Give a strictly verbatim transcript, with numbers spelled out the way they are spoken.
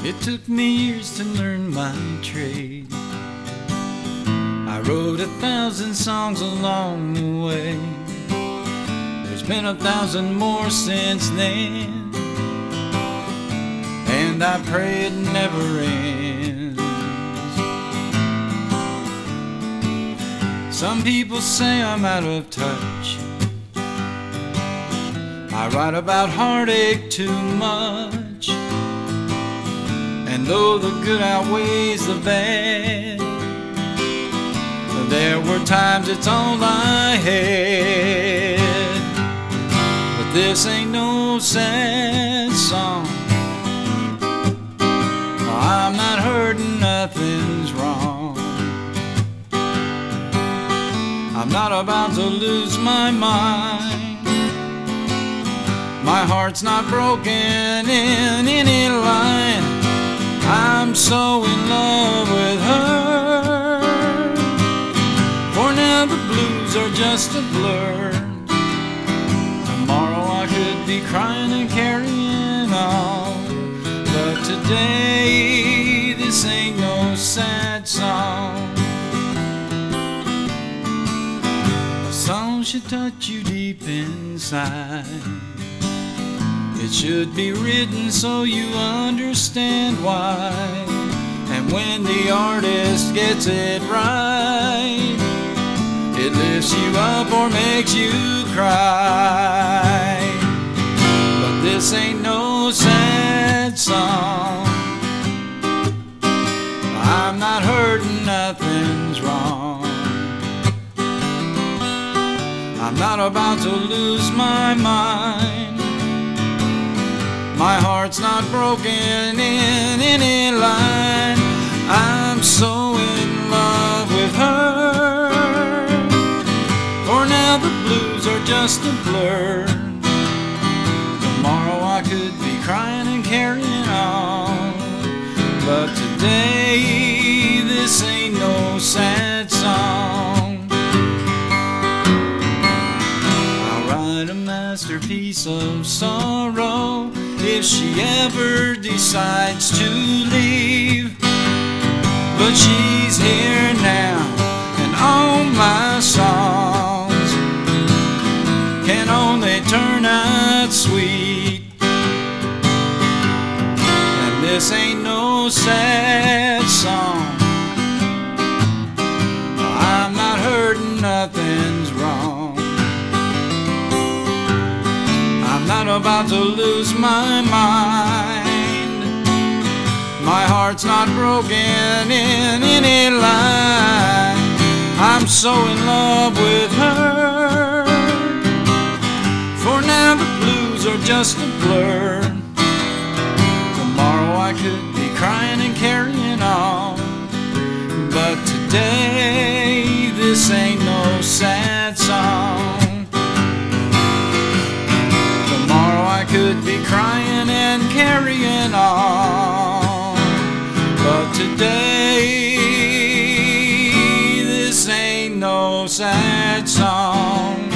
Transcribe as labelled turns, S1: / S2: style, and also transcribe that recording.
S1: It took me years to learn my trade. I wrote a thousand songs along the way. There's been a thousand more since then, and I pray it never ends. Some people say I'm out of touch. I write about heartache too much, and though the good outweighs the bad, there were times it's all I had. But this ain't no sad song. I'm not hurting, nothing's wrong. I'm not about to lose my mind. My heart's not broken in any line. I'm so in love with her. For now the blues are just a blur. Tomorrow I could be crying and carrying on, but today this ain't no sad song. A song should touch you deep inside. It should be written so you understand why. And when the artist gets it right, it lifts you up or makes you cry. But this ain't no sad song. I'm not hurting, nothing's wrong. I'm not about to lose my mind. My heart's not broken in any line. I'm so in love with her. For now the blues are just a blur. Tomorrow I could be crying and carrying on, but today this ain't no sad song. I'll write a masterpiece of sorrow if she ever decides to leave. But she's here now, and all my songs can only turn out sweet. And this ain't no sad song. I'm not hurting, nothing's wrong. I'm not about to lose my mind. My heart's not broken in any line. I'm so in love with her. For now the blues are just a blur. Tomorrow I could be crying and carrying on, but today this ain't no sad song. I could be crying and carrying on, but today this ain't no sad song.